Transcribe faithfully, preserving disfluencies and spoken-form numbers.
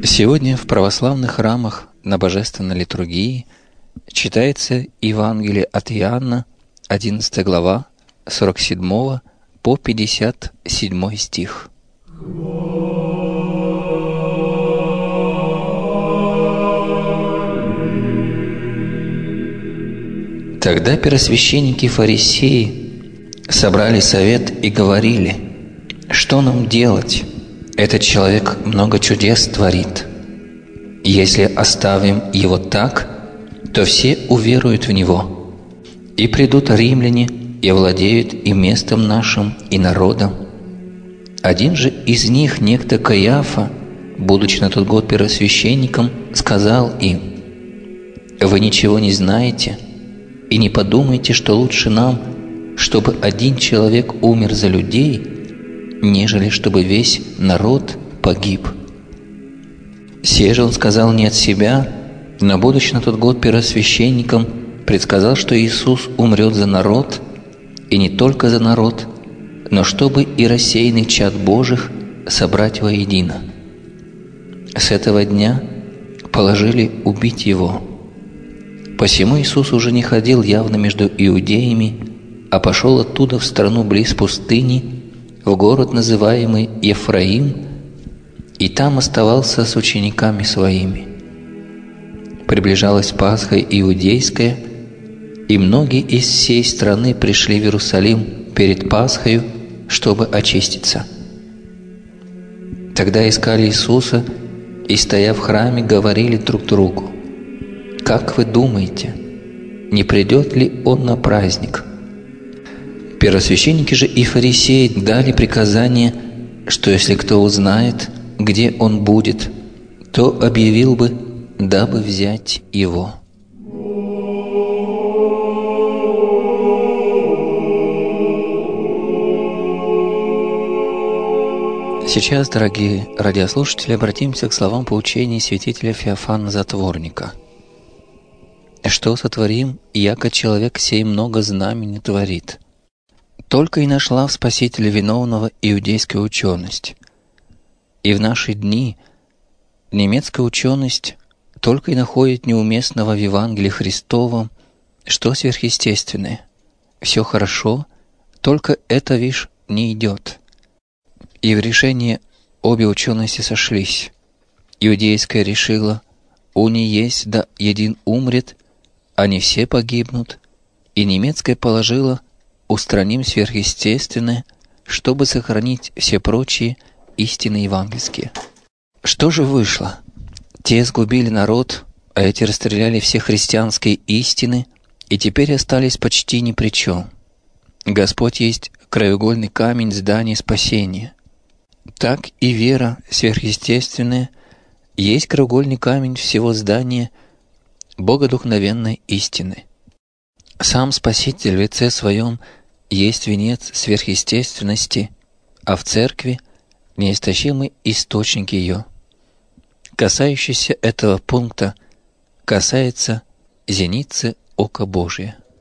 Сегодня в православных храмах на Божественной литургии читается Евангелие от Иоанна, одиннадцатая глава, сорок седьмого по пятьдесят седьмой стих. Тогда первосвященники и фарисеи собрали совет и говорили: «Что нам делать? Этот человек много чудес творит. Если оставим его так, то все уверуют в него, и придут римляне и овладеют и местом нашим, и народом». Один же из них, некто Каиафа, будучи на тот год первосвященником, сказал им: «Вы ничего не знаете, и не подумайте, что лучше нам, чтобы один человек умер за людей, нежели чтобы весь народ погиб». Сей же он сказал не от себя, но, будучи на тот год первосвященником, предсказал, что Иисус умрет за народ, и не только за народ, но чтобы и рассеянный чад Божих собрать воедино. С этого дня положили убить Его. Посему Иисус уже не ходил явно между иудеями, а пошел оттуда в страну близ пустыни, в город, называемый Ефраим, и там оставался с учениками Своими. Приближалась Пасха иудейская, и многие из всей страны пришли в Иерусалим перед Пасхою, чтобы очиститься. Тогда искали Иисуса и, стоя в храме, говорили друг другу: «Как вы думаете, не придет ли Он на праздник?» Первосвященники же и фарисеи дали приказание, что если кто узнает, где Он будет, то объявил бы, дабы взять Его. Сейчас, дорогие радиослушатели, обратимся к словам поучения святителя Феофана Затворника. «Что сотворим, яко человек сей много знамений творит? Только и нашла в Спасителе виновного иудейская ученость. И в наши дни немецкая ученость только и находит неуместного в Евангелии Христовом, что сверхъестественное. Все хорошо, только это, вишь, не идет». И в решении обе учености сошлись. Иудейская решила: «Уни есть, да един умрет, а не все погибнут», и немецкая положила: «Устраним сверхъестественное, чтобы сохранить все прочие истины евангельские». Что же вышло? Те сгубили народ, а эти расстреляли все христианские истины, и теперь остались почти ни при чем. Господь есть краеугольный камень здания спасения. Так и вера сверхъестественная есть краеугольный камень всего здания богодухновенной истины. Сам Спаситель в лице Своем есть венец сверхъестественности, а в Церкви — неистощимый источник ее. Касающийся этого пункта касается зеницы ока Божия.